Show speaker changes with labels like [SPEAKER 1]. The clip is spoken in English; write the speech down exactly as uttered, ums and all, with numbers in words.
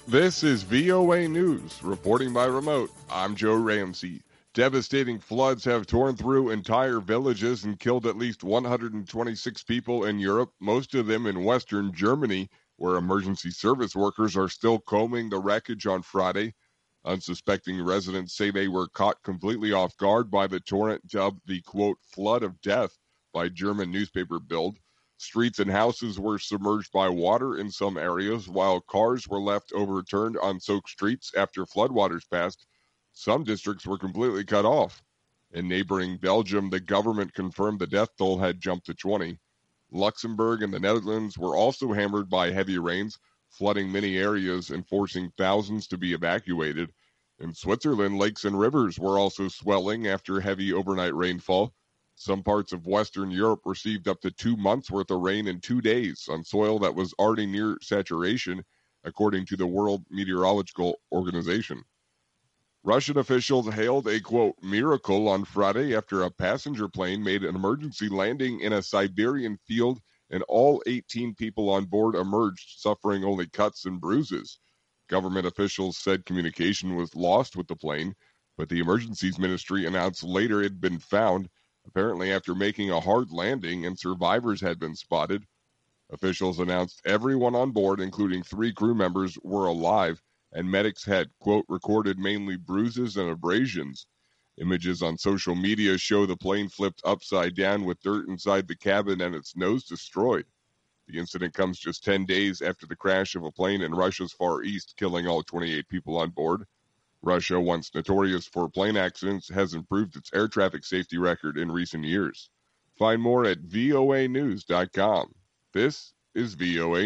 [SPEAKER 1] This is V O A News, reporting by remote. I'm Joe Ramsey. Devastating floods have torn through entire villages and killed at least one hundred twenty-six people in Europe, most of them in western Germany, where emergency service workers are still combing the wreckage on Friday. Unsuspecting residents say they were caught completely off guard by the torrent dubbed the, quote, flood of death by German newspaper Bild. Streets and houses were submerged by water in some areas, while cars were left overturned on soaked streets after floodwaters passed. Some districts were completely cut off. In neighboring Belgium, the government confirmed the death toll had jumped to twenty. Luxembourg and the Netherlands were also hammered by heavy rains, flooding many areas and forcing thousands to be evacuated. In Switzerland, lakes and rivers were also swelling after heavy overnight rainfall. Some parts of Western Europe received up to two months' worth of rain in two days on soil that was already near saturation, according to the World Meteorological Organization. Russian officials hailed a, quote, miracle on Friday after a passenger plane made an emergency landing in a Siberian field and all eighteen people on board emerged, suffering only cuts and bruises. Government officials said communication was lost with the plane, but the emergencies ministry announced later it had been found, apparently after making a hard landing, and survivors had been spotted. Officials announced everyone on board, including three crew members, were alive, and medics had, quote, recorded mainly bruises and abrasions. Images on social media show the plane flipped upside down with dirt inside the cabin and its nose destroyed. The incident comes just ten days after the crash of a plane in Russia's Far East, killing all twenty-eight people on board. Russia, once notorious for plane accidents, has improved its air traffic safety record in recent years. Find more at V O A news dot com. This is V O A